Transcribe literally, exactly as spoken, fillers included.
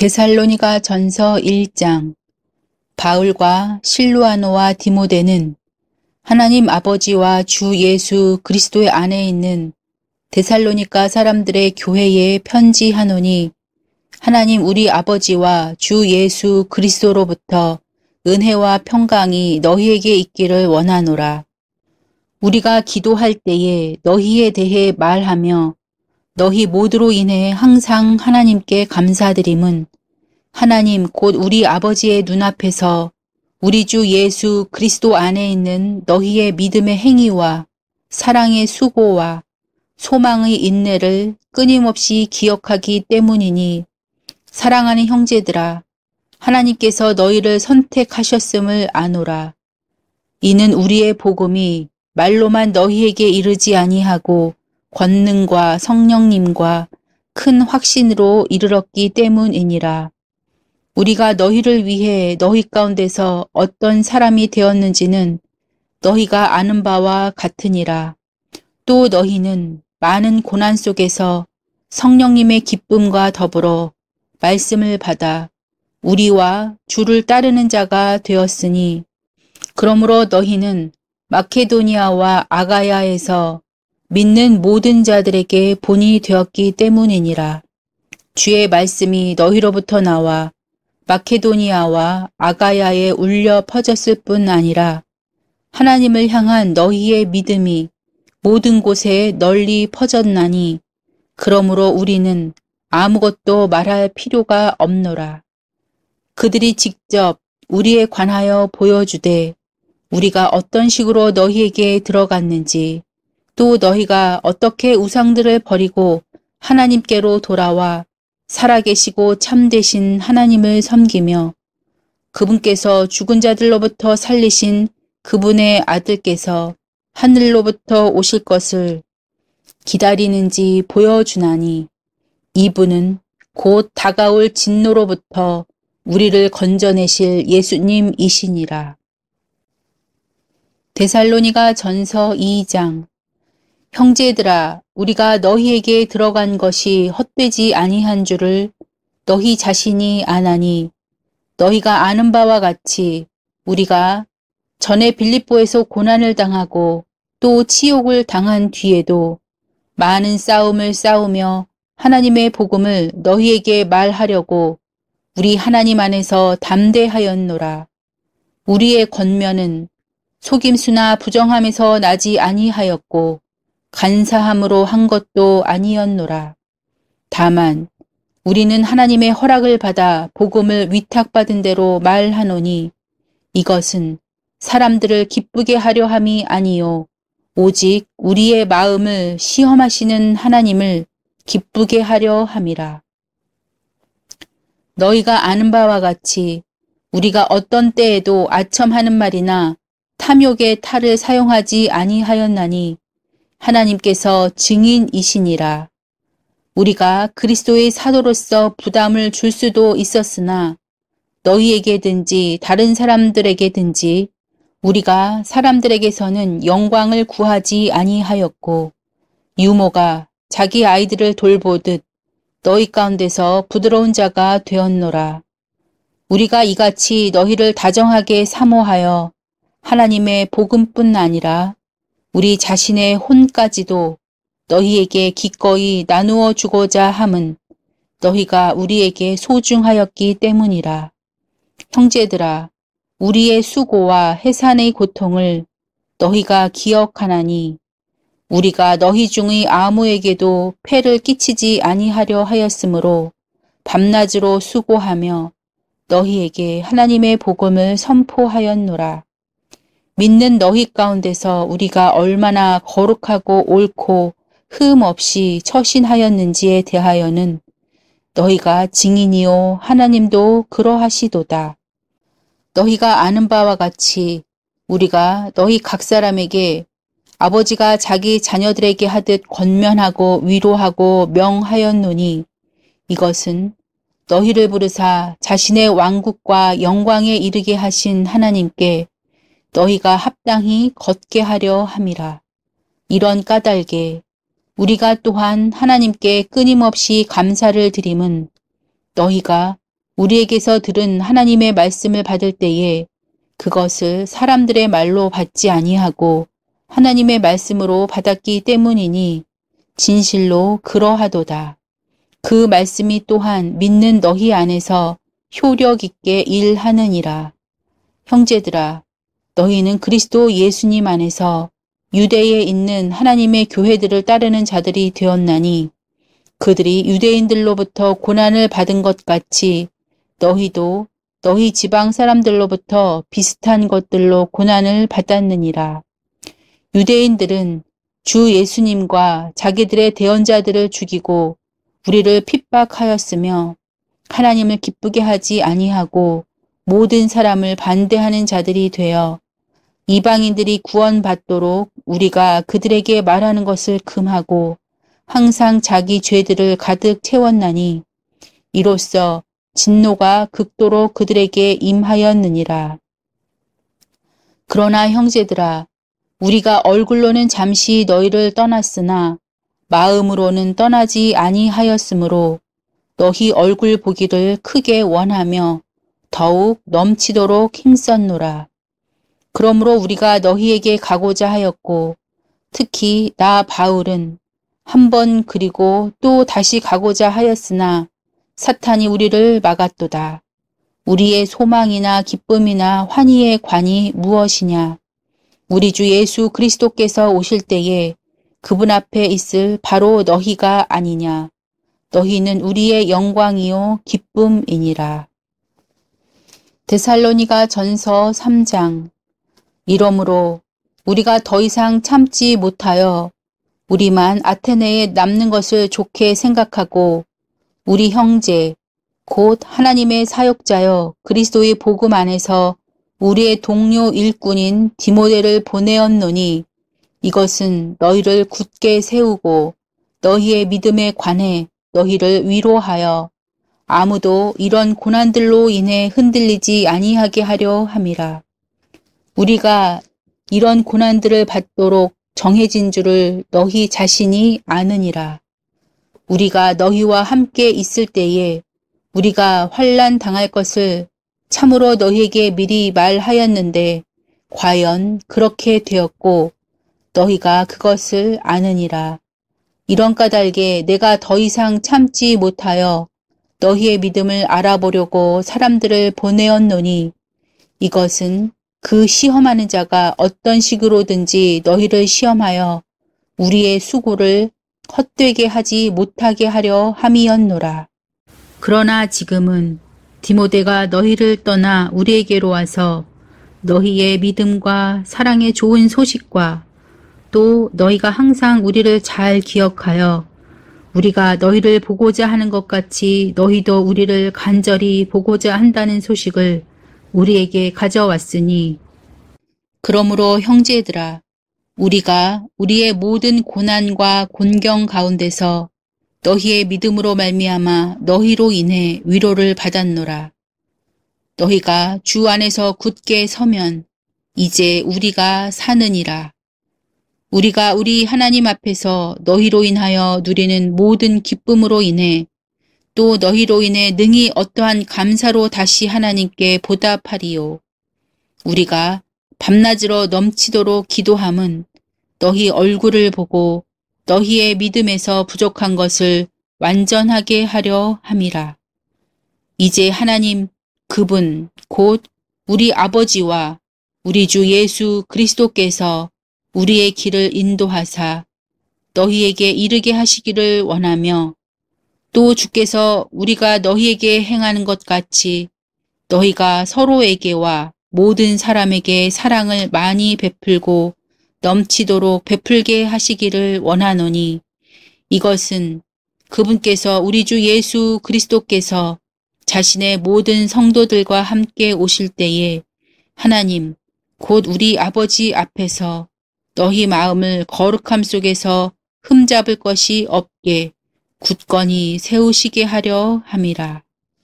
데살로니가 전서 일 장. 바울과 실루아노와 디모데는 하나님 아버지와 주 예수 그리스도의 안에 있는 데살로니가 사람들의 교회에 편지하노니, 하나님 우리 아버지와 주 예수 그리스도로부터 은혜와 평강이 너희에게 있기를 원하노라. 우리가 기도할 때에 너희에 대해 말하며 너희 모두로 인해 항상 하나님께 감사드림은, 하나님 곧 우리 아버지의 눈앞에서 우리 주 예수 그리스도 안에 있는 너희의 믿음의 행위와 사랑의 수고와 소망의 인내를 끊임없이 기억하기 때문이니, 사랑하는 형제들아, 하나님께서 너희를 선택하셨음을 아노라. 이는 우리의 복음이 말로만 너희에게 이르지 아니하고 권능과 성령님과 큰 확신으로 이르렀기 때문이니라. 우리가 너희를 위해 너희 가운데서 어떤 사람이 되었는지는 너희가 아는 바와 같으니라. 또 너희는 많은 고난 속에서 성령님의 기쁨과 더불어 말씀을 받아 우리와 주를 따르는 자가 되었으니, 그러므로 너희는 마케도니아와 아가야에서 믿는 모든 자들에게 본이 되었기 때문이니라. 주의 말씀이 너희로부터 나와 마케도니아와 아가야에 울려 퍼졌을 뿐 아니라 하나님을 향한 너희의 믿음이 모든 곳에 널리 퍼졌나니, 그러므로 우리는 아무것도 말할 필요가 없노라. 그들이 직접 우리에 관하여 보여주되 우리가 어떤 식으로 너희에게 들어갔는지, 또 너희가 어떻게 우상들을 버리고 하나님께로 돌아와 살아계시고 참되신 하나님을 섬기며 그분께서 죽은 자들로부터 살리신 그분의 아들께서 하늘로부터 오실 것을 기다리는지 보여주나니, 이분은 곧 다가올 진노로부터 우리를 건져내실 예수님이시니라. 데살로니가 전서 이 장. 형제들아, 우리가 너희에게 들어간 것이 헛되지 아니한 줄을 너희 자신이 아나니, 너희가 아는 바와 같이 우리가 전에 빌립보에서 고난을 당하고 또 치욕을 당한 뒤에도 많은 싸움을 싸우며 하나님의 복음을 너희에게 말하려고 우리 하나님 안에서 담대하였노라. 우리의 권면은 속임수나 부정함에서 나지 아니하였고 간사함으로 한 것도 아니었노라. 다만 우리는 하나님의 허락을 받아 복음을 위탁받은 대로 말하노니, 이것은 사람들을 기쁘게 하려 함이 아니요 오직 우리의 마음을 시험하시는 하나님을 기쁘게 하려 함이라. 너희가 아는 바와 같이 우리가 어떤 때에도 아첨하는 말이나 탐욕의 탈을 사용하지 아니하였나니 하나님께서 증인이시니라. 우리가 그리스도의 사도로서 부담을 줄 수도 있었으나 너희에게든지 다른 사람들에게든지 우리가 사람들에게서는 영광을 구하지 아니하였고, 유모가 자기 아이들을 돌보듯 너희 가운데서 부드러운 자가 되었노라. 우리가 이같이 너희를 다정하게 사모하여 하나님의 복음뿐 아니라 우리 자신의 혼까지도 너희에게 기꺼이 나누어 주고자 함은 너희가 우리에게 소중하였기 때문이라. 형제들아, 우리의 수고와 해산의 고통을 너희가 기억하나니, 우리가 너희 중의 아무에게도 폐를 끼치지 아니하려 하였으므로 밤낮으로 수고하며 너희에게 하나님의 복음을 선포하였노라. 믿는 너희 가운데서 우리가 얼마나 거룩하고 옳고 흠 없이 처신하였는지에 대하여는 너희가 증인이요 하나님도 그러하시도다. 너희가 아는 바와 같이 우리가 너희 각 사람에게 아버지가 자기 자녀들에게 하듯 권면하고 위로하고 명하였노니, 이것은 너희를 부르사 자신의 왕국과 영광에 이르게 하신 하나님께 너희가 합당히 걷게 하려 함이라. 이런 까닭에 우리가 또한 하나님께 끊임없이 감사를 드림은 너희가 우리에게서 들은 하나님의 말씀을 받을 때에 그것을 사람들의 말로 받지 아니하고 하나님의 말씀으로 받았기 때문이니 진실로 그러하도다. 그 말씀이 또한 믿는 너희 안에서 효력 있게 일하느니라. 형제들아, 너희는 그리스도 예수님 안에서 유대에 있는 하나님의 교회들을 따르는 자들이 되었나니 그들이 유대인들로부터 고난을 받은 것 같이 너희도 너희 지방 사람들로부터 비슷한 것들로 고난을 받았느니라. 유대인들은 주 예수님과 자기들의 대언자들을 죽이고 우리를 핍박하였으며 하나님을 기쁘게 하지 아니하고 모든 사람을 반대하는 자들이 되어 이방인들이 구원받도록 우리가 그들에게 말하는 것을 금하고 항상 자기 죄들을 가득 채웠나니 이로써 진노가 극도로 그들에게 임하였느니라. 그러나 형제들아, 우리가 얼굴로는 잠시 너희를 떠났으나 마음으로는 떠나지 아니하였으므로 너희 얼굴 보기를 크게 원하며 더욱 넘치도록 힘썼노라. 그러므로 우리가 너희에게 가고자 하였고 특히 나 바울은 한 번 그리고 또 다시 가고자 하였으나 사탄이 우리를 막았도다. 우리의 소망이나 기쁨이나 환희의 관이 무엇이냐? 우리 주 예수 그리스도께서 오실 때에 그분 앞에 있을 바로 너희가 아니냐. 너희는 우리의 영광이요 기쁨이니라. 데살로니가 전서 삼 장. 이러므로 우리가 더 이상 참지 못하여 우리만 아테네에 남는 것을 좋게 생각하고 우리 형제 곧 하나님의 사역자여 그리스도의 복음 안에서 우리의 동료 일꾼인 디모데를 보내었노니 이것은 너희를 굳게 세우고 너희의 믿음에 관해 너희를 위로하여 아무도 이런 고난들로 인해 흔들리지 아니하게 하려 함이라. 우리가 이런 고난들을 받도록 정해진 줄을 너희 자신이 아느니라. 우리가 너희와 함께 있을 때에 우리가 환난 당할 것을 참으로 너희에게 미리 말하였는데 과연 그렇게 되었고 너희가 그것을 아느니라. 이런 까닭에 내가 더 이상 참지 못하여 너희의 믿음을 알아보려고 사람들을 보내었노니 이것은 그 시험하는 자가 어떤 식으로든지 너희를 시험하여 우리의 수고를 헛되게 하지 못하게 하려 함이었노라. 그러나 지금은 디모데가 너희를 떠나 우리에게로 와서 너희의 믿음과 사랑의 좋은 소식과 또 너희가 항상 우리를 잘 기억하여 우리가 너희를 보고자 하는 것 같이 너희도 우리를 간절히 보고자 한다는 소식을 우리에게 가져왔으니 그러므로 형제들아 우리가 우리의 모든 고난과 곤경 가운데서 너희의 믿음으로 말미암아 너희로 인해 위로를 받았노라. 너희가 주 안에서 굳게 서면 이제 우리가 사느니라. 우리가 우리 하나님 앞에서 너희로 인하여 누리는 모든 기쁨으로 인해 또 너희로 인해 능히 어떠한 감사로 다시 하나님께 보답하리요. 우리가 밤낮으로 넘치도록 기도함은 너희 얼굴을 보고 너희의 믿음에서 부족한 것을 완전하게 하려 함이라. 이제 하나님 그분 곧 우리 아버지와 우리 주 예수 그리스도께서 우리의 길을 인도하사 너희에게 이르게 하시기를 원하며 또 주께서 우리가 너희에게 행하는 것 같이 너희가 서로에게와 모든 사람에게 사랑을 많이 베풀고 넘치도록 베풀게 하시기를 원하노니 이것은 그분께서 우리 주 예수 그리스도께서 자신의 모든 성도들과 함께 오실 때에 하나님 곧 우리 아버지 앞에서 너희 마음을 거룩함 속에서 흠잡을 것이 없게 굳건히 세우시게 하려 함이라.